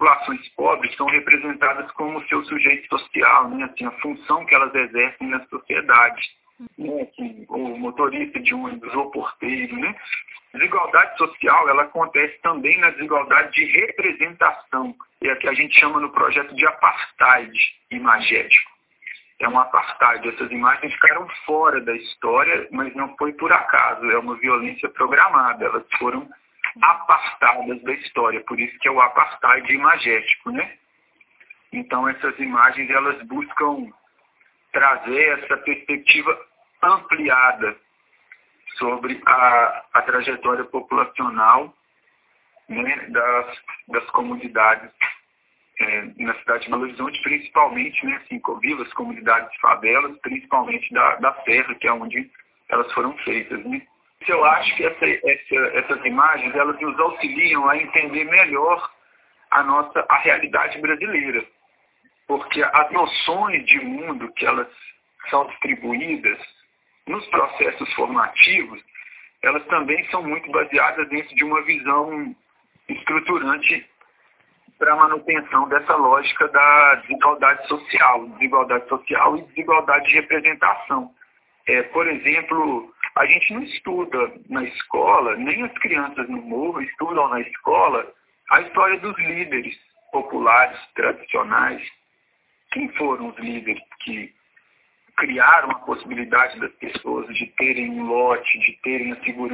populações pobres são representadas como seu sujeito social, né? Assim, a função que elas exercem na sociedade, né? Assim, o motorista de ônibus ou porteiro, né? Desigualdade social, ela acontece também na desigualdade de representação, é a que a gente chama no projeto de apartheid imagético. É um apartheid. Essas imagens ficaram fora da história, mas não foi por acaso, é uma violência programada. Elas foram apartadas da história, por isso que é o apartheid imagético, né? Então, essas imagens, elas buscam trazer essa perspectiva ampliada sobre a trajetória populacional, né, das comunidades na cidade de Belo Horizonte, principalmente, né, assim, vilas, comunidades de favelas, principalmente da Serra, que é onde elas foram feitas, né? Eu acho que essas imagens, elas nos auxiliam a entender melhor a realidade brasileira, porque as noções de mundo que elas são distribuídas nos processos formativos, elas também são muito baseadas dentro de uma visão estruturante para a manutenção dessa lógica da desigualdade social e desigualdade de representação. Por exemplo, a gente não estuda na escola, nem as crianças no morro estudam na escola a história dos líderes populares, tradicionais. Quem foram os líderes que criaram a possibilidade das pessoas de terem um lote, de terem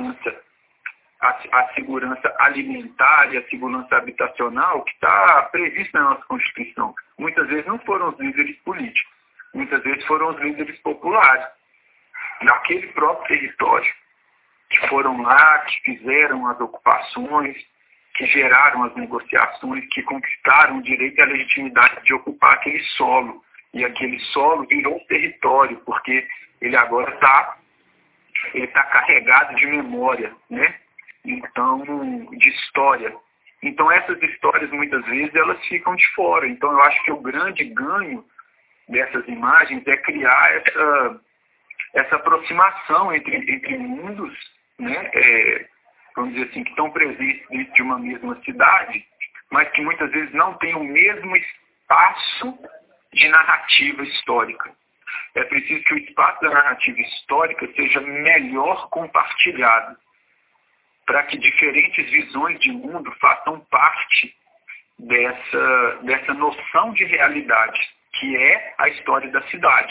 a segurança alimentar e a segurança habitacional que está prevista na nossa Constituição? Muitas vezes não foram os líderes políticos, muitas vezes foram os líderes populares, naquele próprio território, que foram lá, que fizeram as ocupações, que geraram as negociações, que conquistaram o direito e a legitimidade de ocupar aquele solo. E aquele solo virou território, porque ele agora está carregado de memória, né? Então, de história. Então, essas histórias, muitas vezes, elas ficam de fora. Então, eu acho que o grande ganho dessas imagens é criar essa aproximação entre mundos, né? Vamos dizer assim, que estão presentes dentro de uma mesma cidade, mas que muitas vezes não têm o mesmo espaço de narrativa histórica. É preciso que o espaço da narrativa histórica seja melhor compartilhado, para que diferentes visões de mundo façam parte dessa noção de realidade, que é a história da cidade.